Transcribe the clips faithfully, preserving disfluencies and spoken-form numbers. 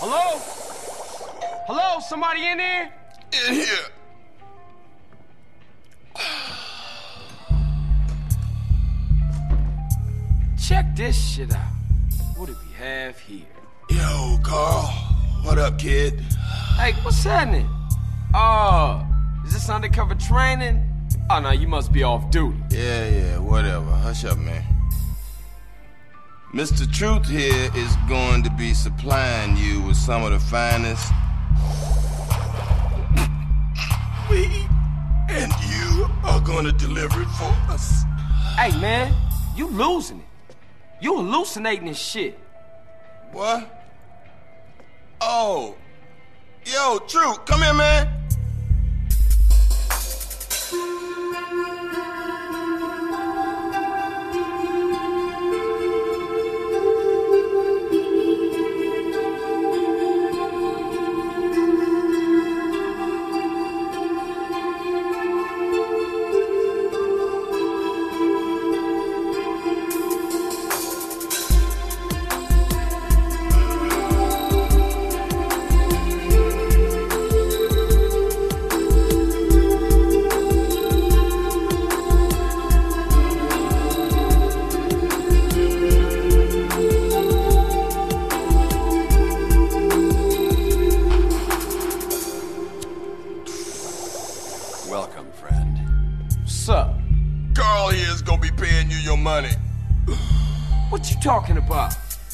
Hello? Hello? Somebody in there? In here. Check this shit out. What do we have here? Yo, Carl. What up, kid? Hey, what's happening? Oh, is this undercover training? Oh, no, you must be off duty. Yeah, yeah, whatever. Hush up, man. Mister Truth here is going to be supplying you with some of the finest weed, and you are going to deliver it for us. Hey, man, you losing it. You hallucinating this shit. What? Oh. Yo, Truth, come here, man. Welcome, friend. What's up? Carl here is going to be paying you your money. What you talking about?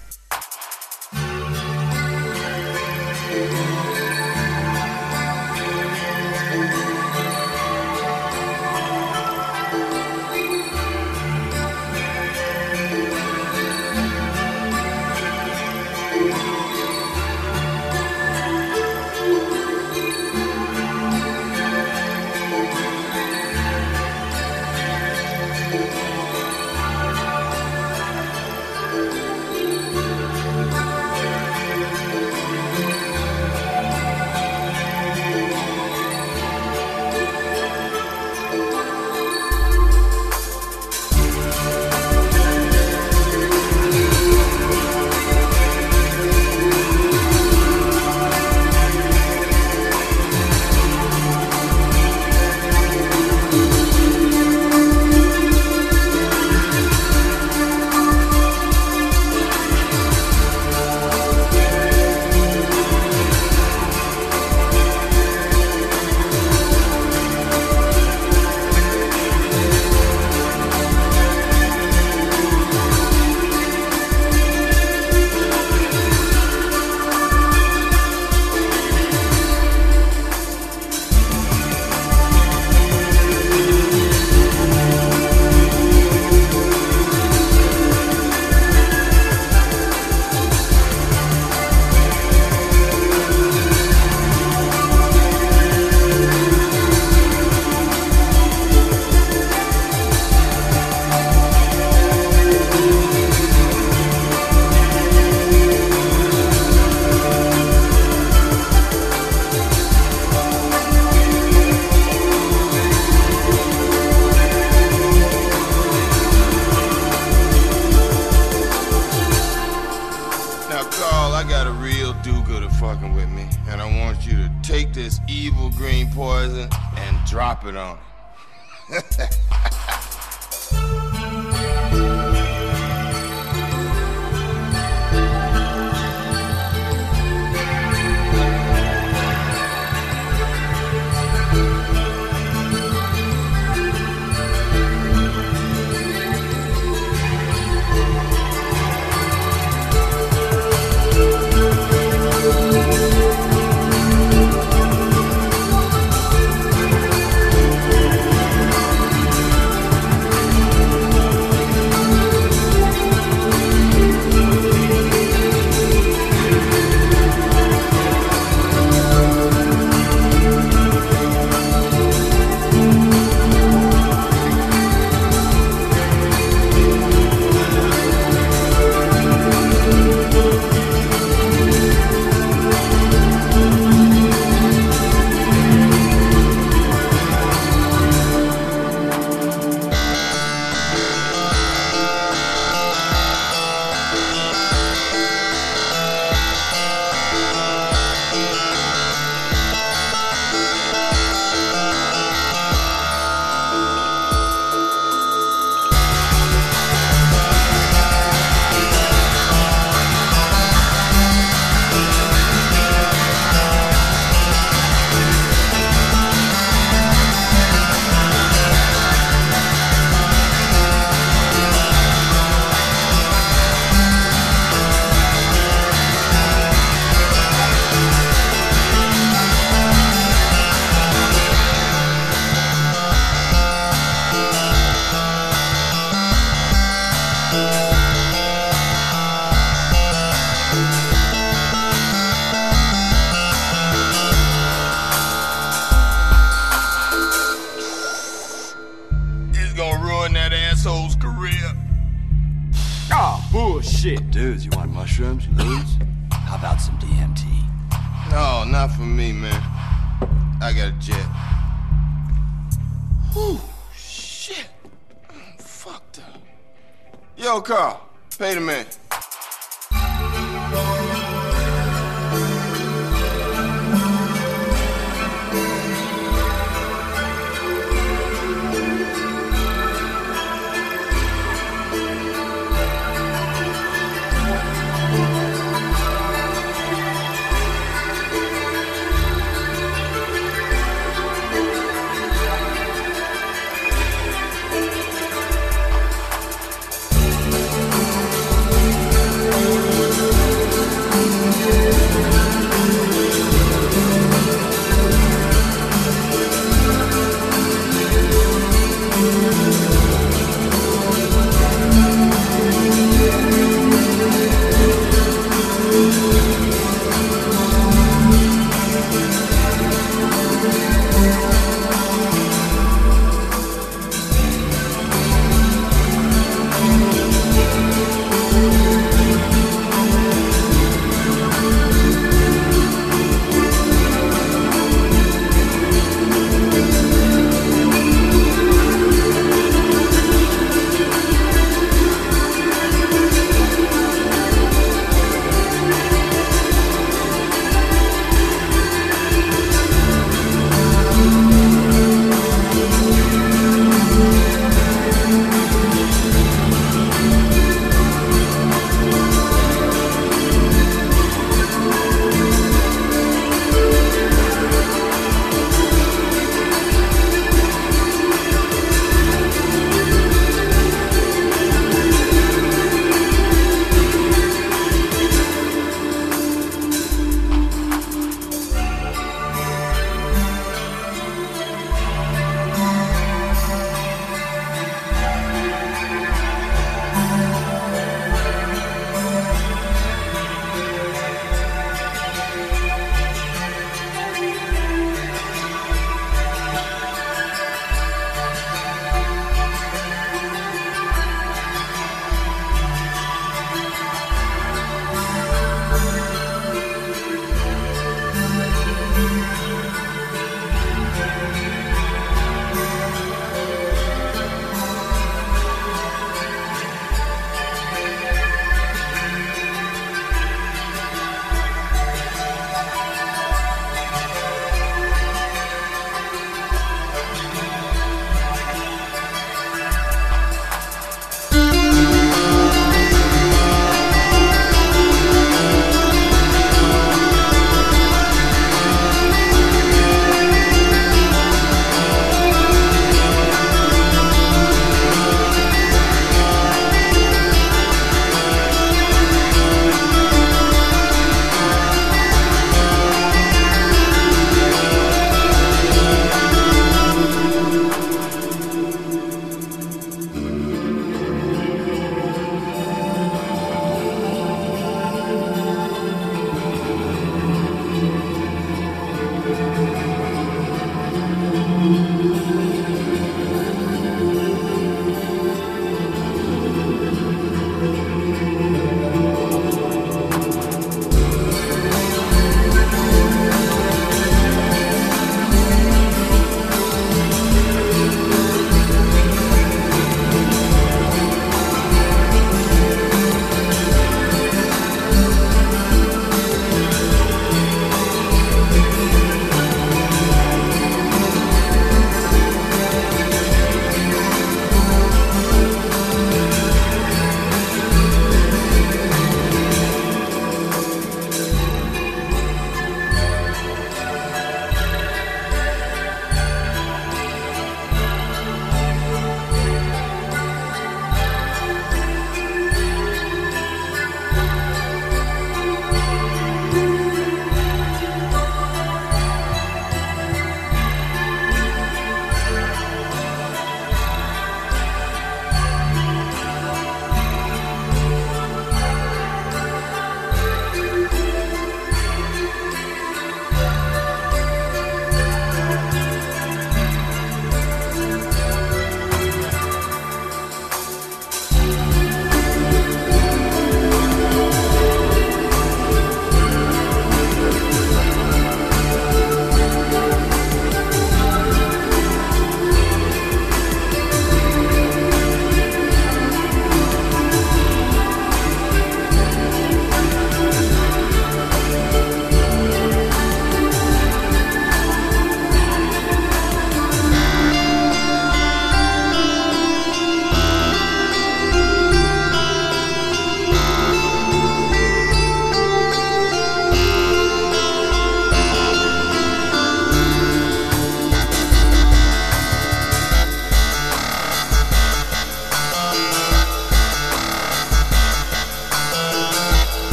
Fucking with me, and I want you to take this evil green poison and drop it on him. bullshit. Dudes, you want mushrooms, you lose? How about some D M T? No, not for me, man. I got a jet. Whew, shit. I'm fucked up. Yo, Carl, pay the man.